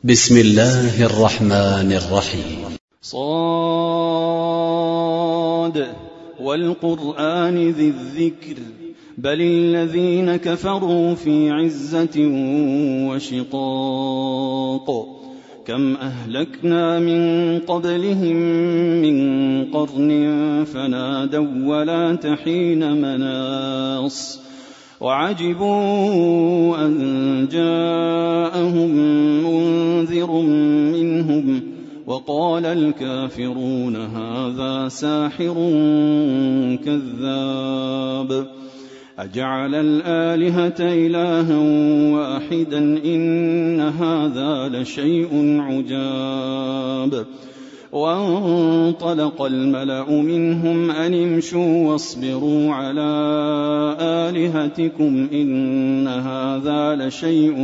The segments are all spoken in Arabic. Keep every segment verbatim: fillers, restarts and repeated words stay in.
بسم الله الرحمن الرحيم. صاد والقرآن ذي الذكر بل الذين كفروا في عزة وشقاق كم أهلكنا من قبلهم من قرن فنادوا ولا تحين مناص وعجبوا أن جاءهم منذر منهم وقال الكافرون هذا ساحر كذاب أجعل الآلهة إلها واحدا إن هذا لشيء عجاب وانطلق الملأ منهم أن امشوا واصبروا على آلهتكم إن هذا لشيء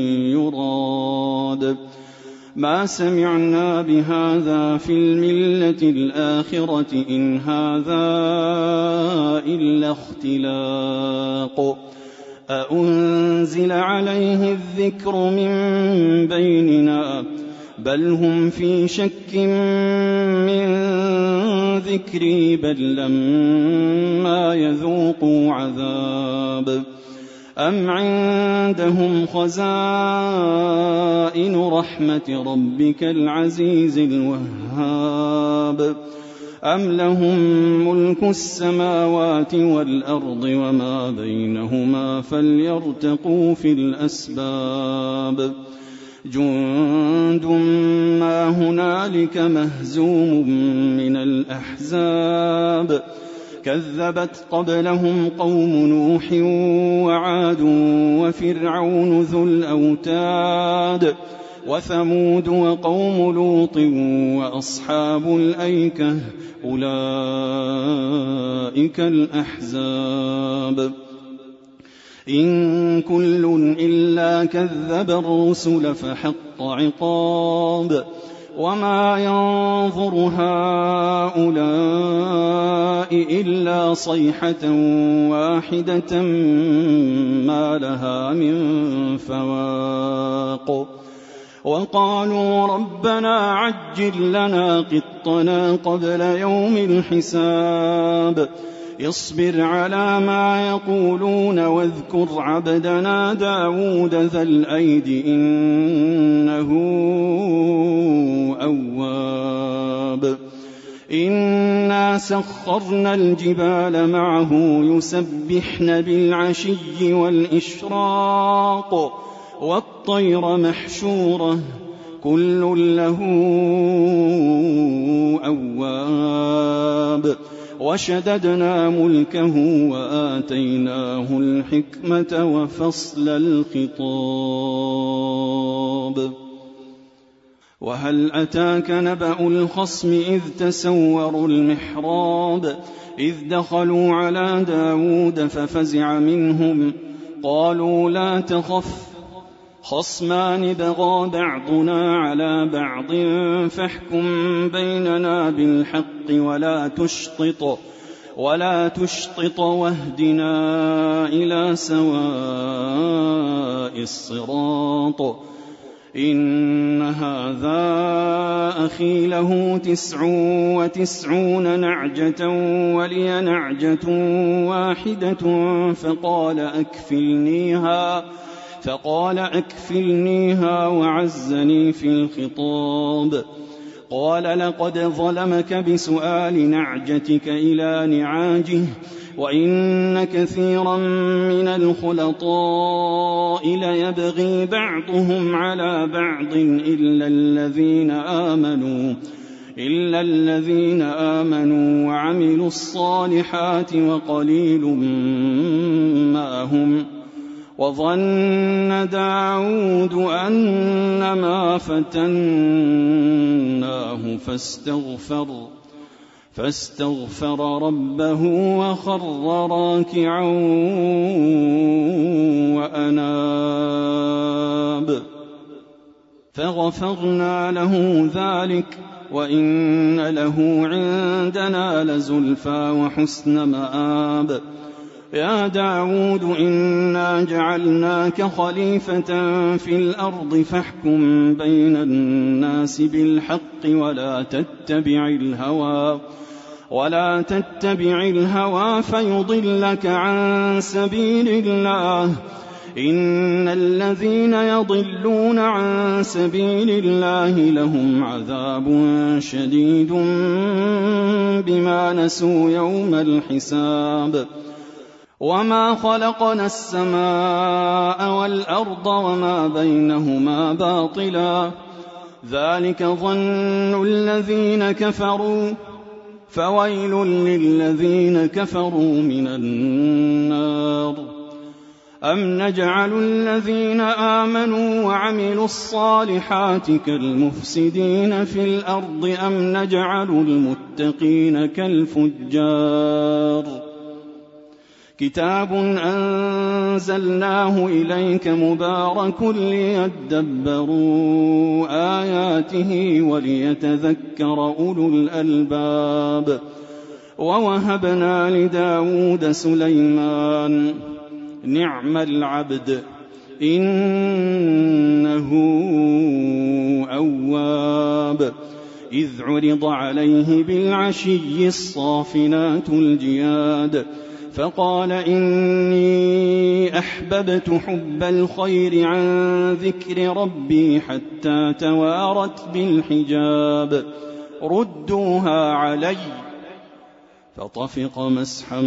يراد ما سمعنا بهذا في الملة الآخرة إن هذا إلا اختلاق أأنزل عليه الذكر من بيننا بل هم في شك من ذكري بل لما يذوقوا عذاب أم عندهم خزائن رحمة ربك العزيز الوهاب أم لهم ملك السماوات والأرض وما بينهما فليرتقوا في الأسباب جند ما هنالك مهزوم من الأحزاب كذبت قبلهم قوم نوح وعاد وفرعون ذو الأوتاد وثمود وقوم لوط وأصحاب الأيكة أولئك الأحزاب إن كل إلا كذب الرسل فحق عقاب وما ينظر هؤلاء إلا صيحة واحدة ما لها من فواق وقالوا ربنا عجل لنا قطنا قبل يوم الحساب اصبر على ما يقولون واذكر عبدنا داود ذا الأيد إنه أواب إنا سخرنا الجبال معه يسبحن بالعشي والإشراق والطير محشورة كل له أواب وشددنا ملكه وآتيناه الحكمة وفصل الخطاب وهل أتاك نبأ الخصم إذ تسوروا المحراب إذ دخلوا على داود ففزع منهم قالوا لا تخف خصمان بغى بعضنا على بعض فاحكم بيننا بالحق ولا تشطط ولا تشطط واهدنا إلى سواء الصراط إن هذا أخي له تسع وتسعون نعجة ولي نعجة واحدة فقال أكفلنيها فقال أكفلنيها وعزني في الخطاب قال لقد ظلمك بسؤال نعجتك إلى نعاجه وإن كثيرا من الخلطاء ليبغي بعضهم على بعض إلا الذين آمنوا إلا الذين آمنوا وعملوا الصالحات وقليل ما هم وظن داود أنما فتناه فاستغفر فاستغفر ربه وخر راكعا وأناب فغفرنا له ذلك وإن له عندنا لزلفى وحسن مآب يا داود إنا جعلناك خليفة في الأرض فاحكم بين الناس بالحق ولا تتبع الهوى ولا تتبع الهوى فيضلك عن سبيل الله إن الذين يضلون عن سبيل الله لهم عذاب شديد بما نسوا يوم الحساب وما خلقنا السماء والأرض وما بينهما باطلا ذلك ظن الذين كفروا فويل للذين كفروا من النار أم نجعل الذين آمنوا وعملوا الصالحات كالمفسدين في الأرض أم نجعل المتقين كالفجار كتاب أنزلناه إليك مبارك ليدبروا آياته وليتذكر أولو الألباب ووهبنا لداود سليمان نعم العبد إنه أواب إذ عرض عليه بالعشي الصافنات الجياد فقال إني أحببت حب الخير عن ذكر ربي حتى توارت بالحجاب ردوها علي فطفق مسحا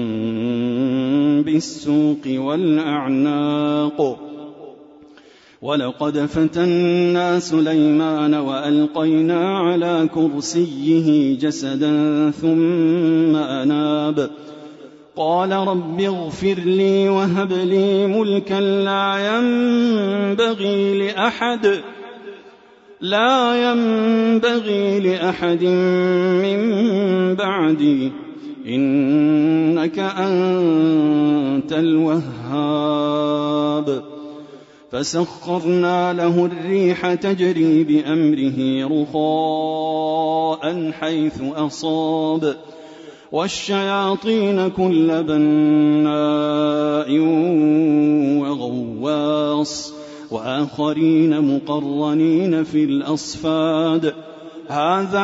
بالسوق والأعناق ولقد فتنا سليمان وألقينا على كرسيه جسدا ثم أناب قال رب اغفر لي وهب لي ملكا لا ينبغي لأحد لا ينبغي لأحد من بعدي إنك أنت الوهاب فسخرنا له الريح تجري بأمره رخاء حيث أصاب والشياطين كل بناء وغواص وآخرين مقرنين في الأصفاد هذا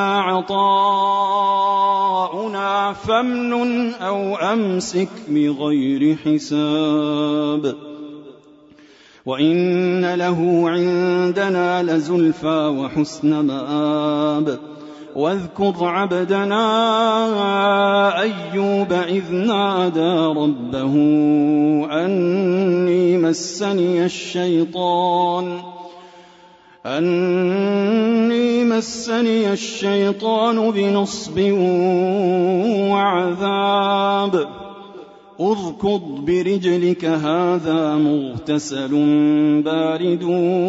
عطاؤنا فامنن أو أمسك بغير حساب وإن له عندنا لزلفى وحسن مآب واذكر عبدنا أيوب إذ نادى ربه أني مسني الشيطان أني مسني الشيطان بنصب وعذاب اركض برجلك هذا مغتسل بارد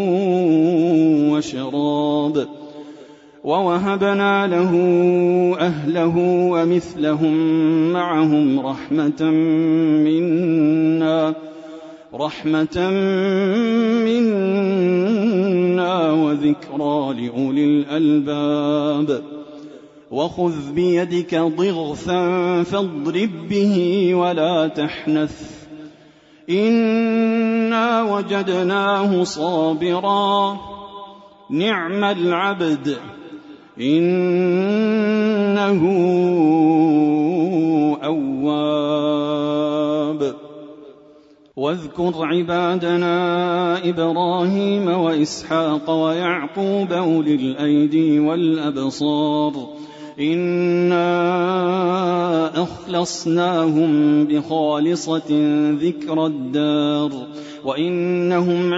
وشراب ووهبنا له أهله ومثلهم معهم رحمة منا رحمة منا وذكرى لأولي الألباب وخذ بيدك ضغثا فاضرب به ولا تحنث إنا وجدناه صابرا نعم العبد إنه أواب واذكر عبادنا إبراهيم وإسحاق ويعقوب أولي الأيدي والأبصار إنا أخلصناهم بخالصة ذكر الدار وإنهم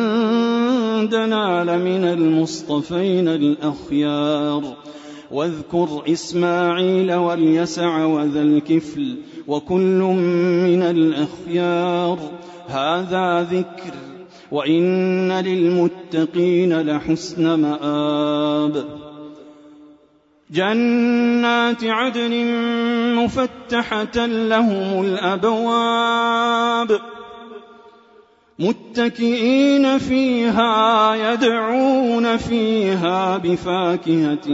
عندنا لمن المصطفين الأخيار واذكر إسماعيل واليسع وذا الكفل وكل من الأخيار هذا ذكر وإن للمتقين لحسن مآب جنات عدن مفتحة لهم الأبواب متكئين فيها يدعون فيها بفاكهة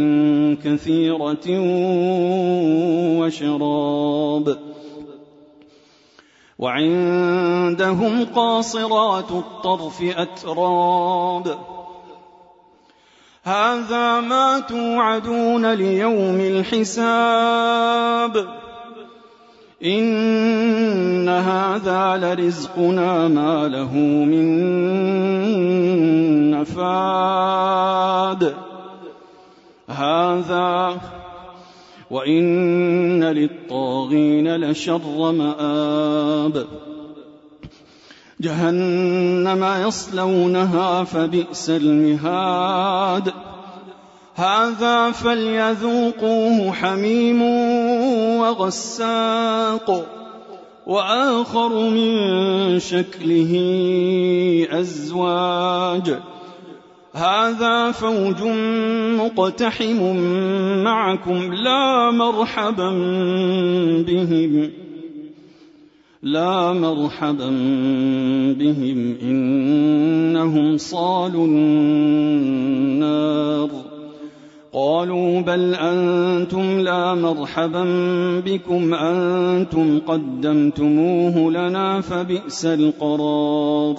كثيرة وشراب وعندهم قاصرات الطرف أتراب هذا ما توعدون ليوم الحساب إن هذا لرزقنا ما له من نفاد هذا وإن للطاغين لشر مآب جهنم يصلونها فبئس المهاد هذا فليذوقوه حميم وغساق وآخر من شكله أزواج هذا فوج مقتحم معكم لا مرحبا بهم لا مرحبا بهم إنهم صالوا النار قالوا بل أنتم لا مرحبا بكم أنتم قدمتموه لنا فبئس القرار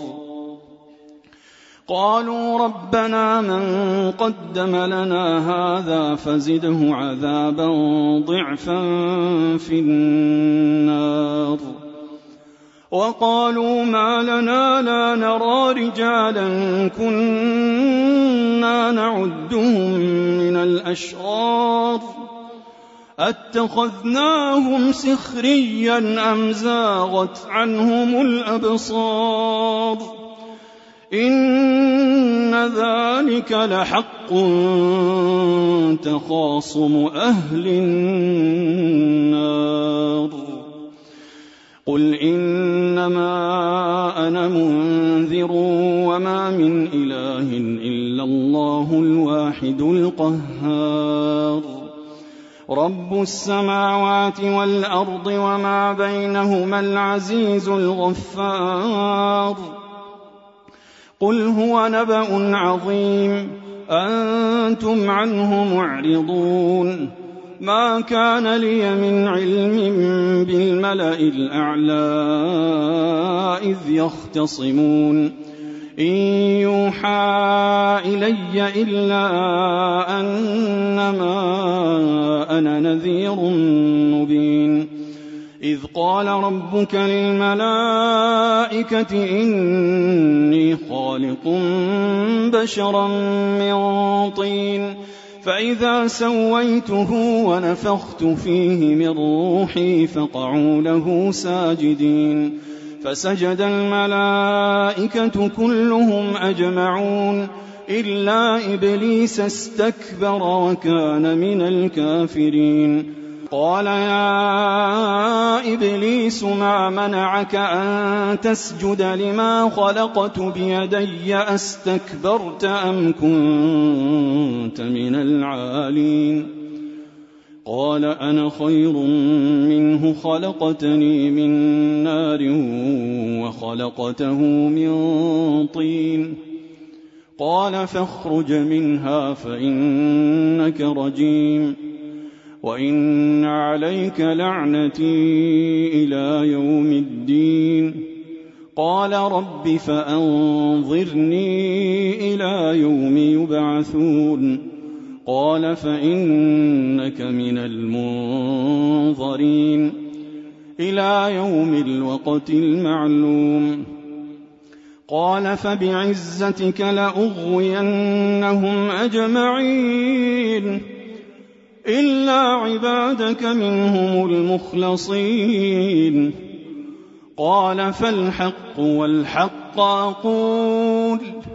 قالوا ربنا من قدم لنا هذا فزده عذابا ضعفا في النار وقالوا ما لنا لا نرى رجالا كنا نعدهم من الأشرار أتخذناهم سخريا أم زاغت عنهم الأبصار إن ذلك لحق تخاصم أهل النار قل إنما أنا منذر وما من إله إلا الله الواحد القهار رب السماوات والأرض وما بينهما العزيز الغفار قل هو نبأ عظيم أنتم عنه معرضون ما كان لي من علم بالملأ الأعلى إذ يختصمون إن يوحى إلي إلا أنما أنا نذير مبين إذ قال ربك للملائكة إني خالق بشرا من طين فإذا سويته ونفخت فيه من روحي فقعوا له ساجدين فسجد الملائكة كلهم أجمعون إلا إبليس استكبر وكان من الكافرين قال يا إبليس ما منعك أن تسجد لما خلقت بيدي أستكبرت أم كنت من العالين قال أنا خير منه خلقتني من نار وخلقته من طين قال فاخرج منها فإنك رجيم وإن عليك لعنتي إلى يوم الدين قال رب فأنظرني إلى يوم يبعثون قال فإنك من المنظرين إلى يوم الوقت المعلوم قال فبعزتك لأغوينهم أجمعين إلا عبادك منهم المخلصين قال فالحق والحق أقول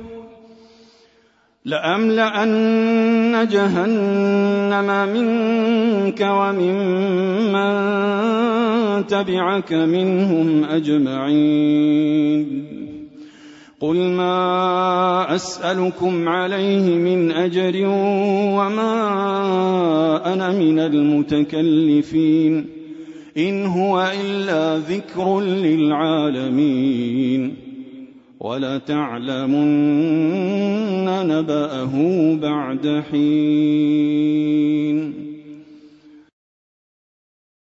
لأملأن جهنم منك وممن تبعك منهم أجمعين قل ما أسألكم عليه من أجر وما أنا من المتكلفين إن هو إلا ذكر للعالمين ولتعلمن نبأه بعد حين.